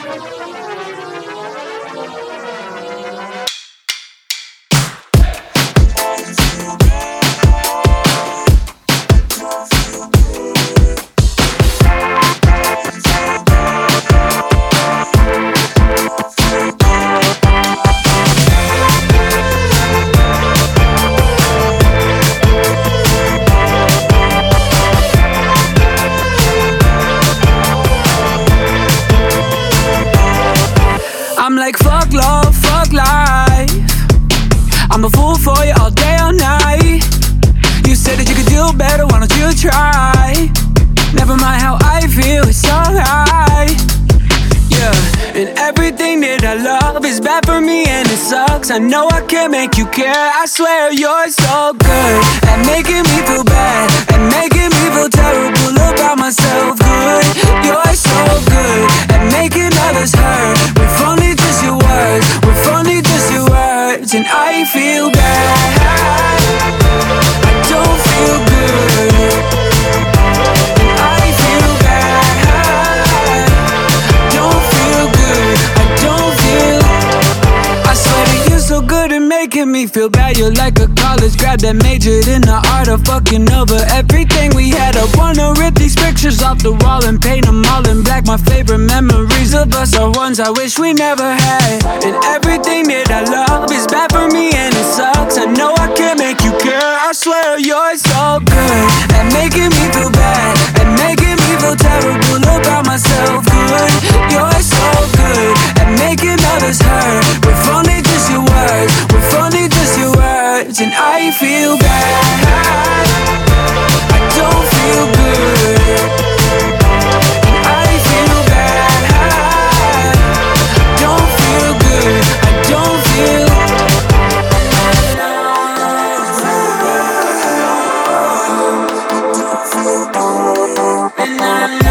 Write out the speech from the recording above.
I'm like fuck love, fuck life. I'm a fool for you all day, all night. You said that you could do better, why don't you try? Never mind how I feel, it's alright. Yeah, and everything that I love is bad for me and it sucks. I know I can't make you care, I swear you're so good at making me feel bad, at making me feel terrible about myself. Good, you're so good at making others hurt with only just your words, with only just your words. And I feel bad, I don't feel good. And I feel bad, don't feel good, I don't feel. I swear that you're so good at making me feel bad. You're like a college grad that majored in the art of fucking over everything we had. I wanna rip these pictures off the wall and paint them all in black. My favorite memories of us are ones I wish we never had. And everything that I love is bad for me and it sucks. I know I can't make you care, I swear you're so good at making me feel bad, at making me feel terrible about myself. Good, you're so good at making others hurt with only just your words, with only just your words. And I feel bad, I don't feel good. And I feel bad, don't feel good, I don't feel. And I